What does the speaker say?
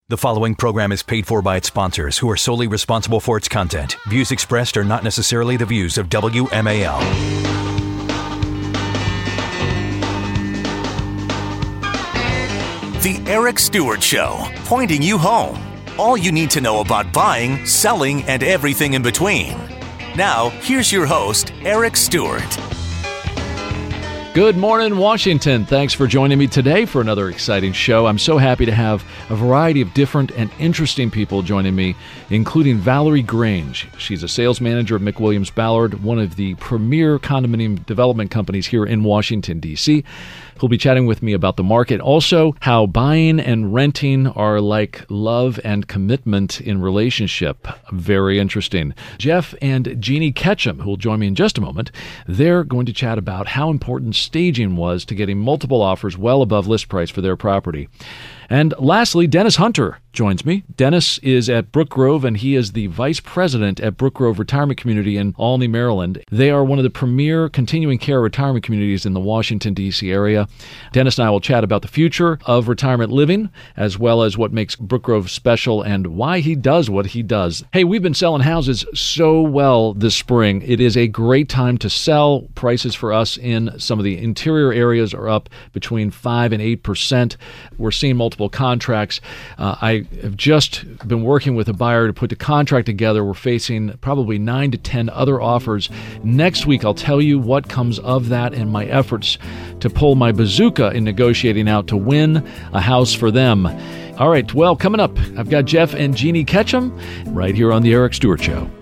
The following program is paid for by its sponsors, who are solely responsible for its content. Views expressed are not necessarily the views of WMAL. The Eric Stewart Show, pointing you home. All you need to know about buying, selling, and everything in between. Now, here's your host, Eric Stewart. Good morning, Washington. Thanks for joining me today for another exciting show. I'm so happy to have a variety of different and interesting people joining me, including Valerie Grange. She's a sales manager at McWilliams Ballard, one of the premier condominium development companies here in Washington, D.C., who'll be chatting with me about the market. Also, how buying and renting are like love and commitment in relationship. Very interesting. Jeff and Jeannie Ketchum, who will join me in just a moment, they're going to chat about how important staging was to getting multiple offers well above list price for their property. And lastly, Dennis Hunter joins me. Dennis is at Brook Grove, and he is the vice president at Brook Grove Retirement Community in Olney, Maryland. They are one of the premier continuing care retirement communities in the Washington, D.C. area. Dennis and I will chat about the future of retirement living, as well as what makes Brook Grove special and why he does what he does. Hey, we've been selling houses so well this spring. It is a great time to sell. Prices for us in some of the interior areas are up between 5 and 8%. We're seeing multiple contracts. I have just been working with a buyer to put the contract together. We're facing probably 9 to 10 other offers. Next week, I'll tell you what comes of that and my efforts to pull my bazooka in negotiating out to win a house for them. All right, well, coming up, I've got Jeff and Jeannie Ketchum right here on The Eric Stewart Show.